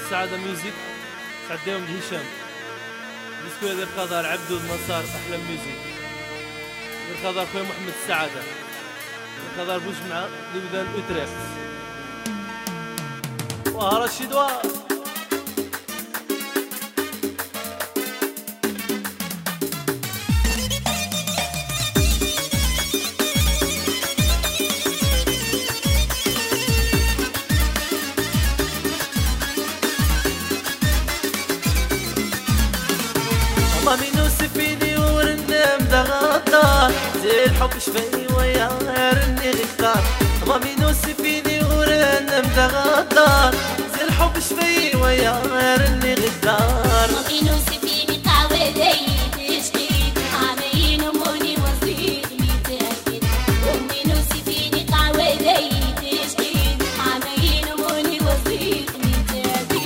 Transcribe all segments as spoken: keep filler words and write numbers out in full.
سعادة ميوزك سعديهم هشام ديسكو ديال خضر عبدو النصار احلى ميوزك ديال خضر خويا محمد السعادة ديال خضر بوجمعة لبدان اوتريخت وها رشيد وها منو سفيني ورنم دغطار زي الحب شفيني ويا رني غدار ما منو سفيني ورنم دغطار زي الحب شفيني ويا رني غدار ما منو سفيني قاودي تشكي عامين اموني وصيني تاكد ومنو سفيني قاودي تشكي عامين اموني وصيني تاكد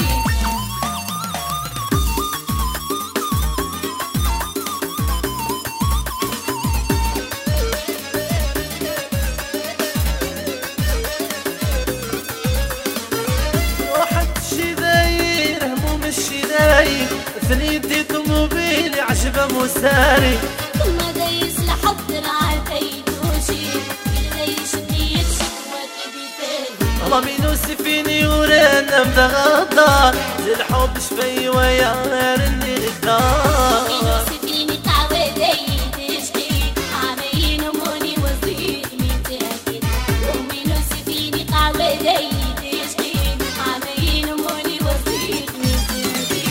ثني دي طموبيلي عشبة مساري ما دايس لحد العافيت وشي دايش ديت شكوى كبيتي الله مينو سفيني ورنا مدغطار زي الحب شفي ويا رني غدار مينو سفيني قاودي تشكي عامين اموني وصيني تاكد ومينو سفيني قاودي تشكي عامين اموني وصيني تاكد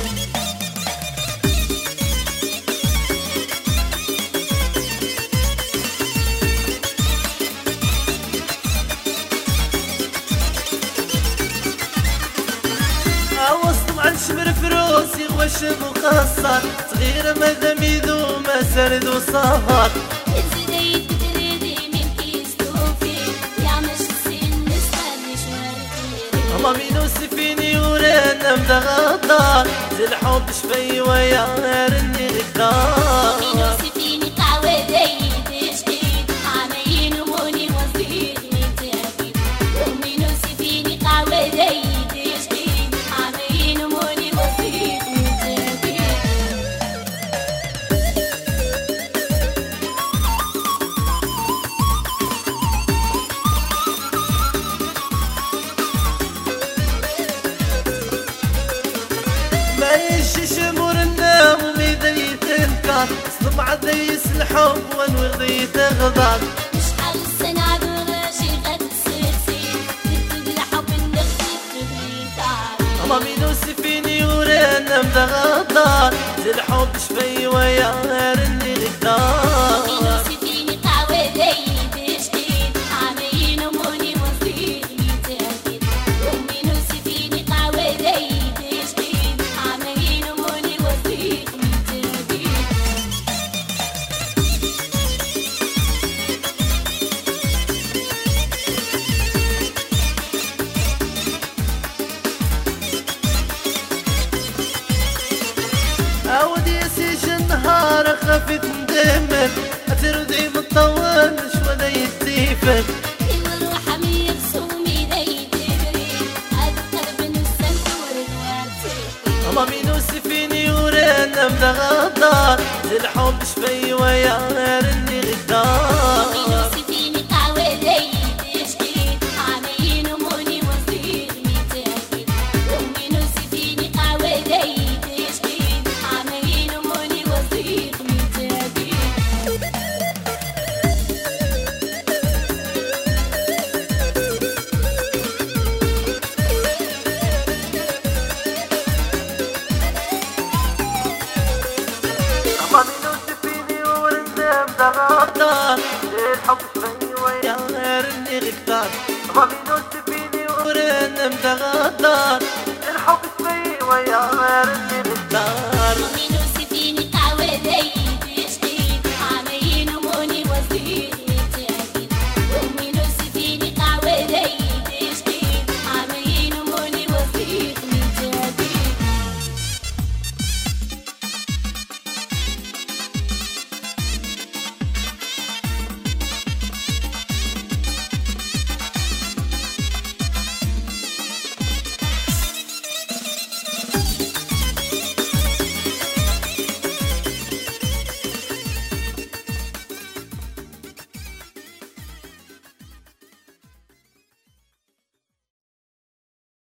وسط عن شمر فروسي غوش مقصر صغيرة ماذا ميدو ما سرد وصهر زديت بتريدي من كيس توفي يا مش السن استني شوارتي الله مينو سفيني ورنا مدغطار زي الحب شفي ويا رني غدار مينو سفيني قاودي تشكي عامين اموني وصيني تاكد ومينو سفيني قاودي تشكي عامين اموني وصيني تاكد ما يشيش مرنا وميدا يتنكر صدمع ديس الحب ونوغدي تغدر شحال السنة بغاشي غتسرسي تكتب الحب النخدي تبني دار الله مينو سفيني ورنا مدغطار زي الحب شفي ويا رني غدار مينو سفيني قاودي تشكي عامين اموني وصيني تاكد ومينو سفيني قاودي تشكي عامين اموني وصيني تاكد عودي سيش النهار خفت ندمر أتردي متطول شو ذا يتيفن الروح عميق سومي داي تبري هذا قلب نسنت ورنواتي الله مينو سفيني ورنا مدغطار زي الحب شفي ويا رني غدار مينو سفيني قاودي تشكي عامين اموني وصيني تاكد ومينو سفيني قاودي تشكي عامين اموني وصيني تاكد الله مينو سفيني ورنا مدغطار زي الحب شفي ويا رني غدار الله مينو سفيني ورنا مدغطار زي الحب شفي ويا رني غدار